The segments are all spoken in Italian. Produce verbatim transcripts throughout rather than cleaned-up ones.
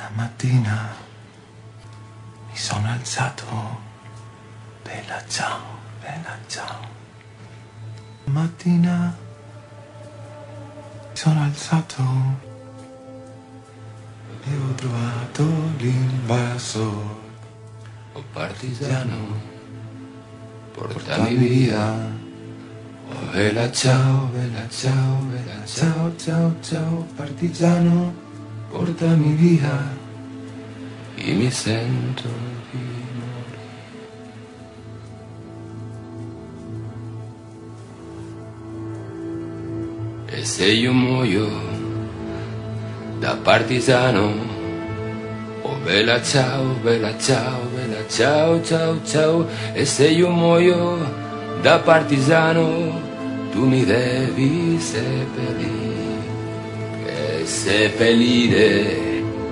Stamattina mi sono alzato, bella ciao, bella ciao. Stamattina mi sono alzato e ho trovato l'invasore. Oh partigiano, portami via. Oh bella ciao, bella ciao, bella ciao, ciao, ciao, partigiano, portami via. Io mi sento di morire. E se io muoio da partigiano, oh bella ciao, bella ciao, bella ciao, ciao, ciao. E se io muoio da partigiano, tu mi devi seppellire, e seppellire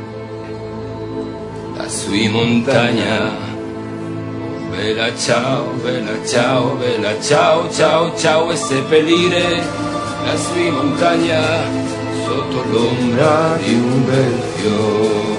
lassù in montagna. Oh bella ciao, bella ciao, bella ciao, ciao, ciao. E seppellire lassù in montagna, sotto l'ombra di un bel fiore.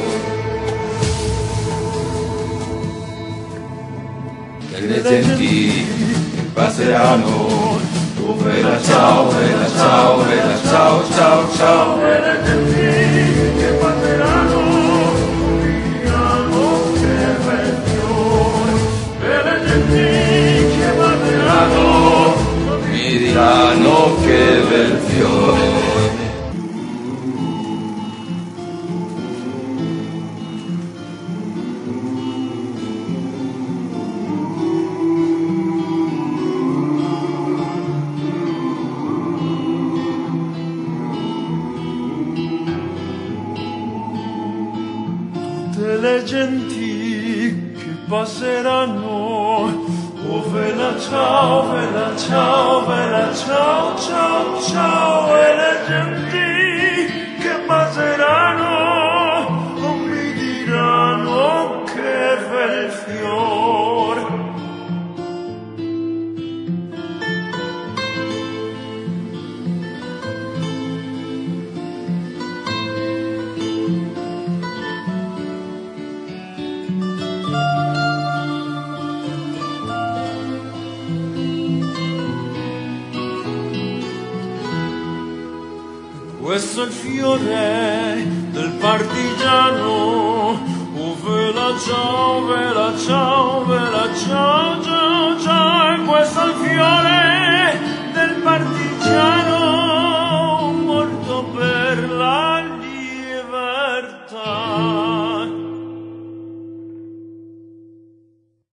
Le genti passeranno, oh bella ciao, bella ciao, bella ciao, ciao, ciao. E le genti che passeranno diranno che bel fiore. E le genti che passeranno Mi diranno che bel fiore. tutte le genti che passeranno. Oh bella ciao, bella ciao, bella ciao, ciao, ciao. E le genti che passeranno non mi diranno che bel fiore. Questo è il fiore del partigiano. Oh bella ciao, bella ciao, bella ciao, ciao.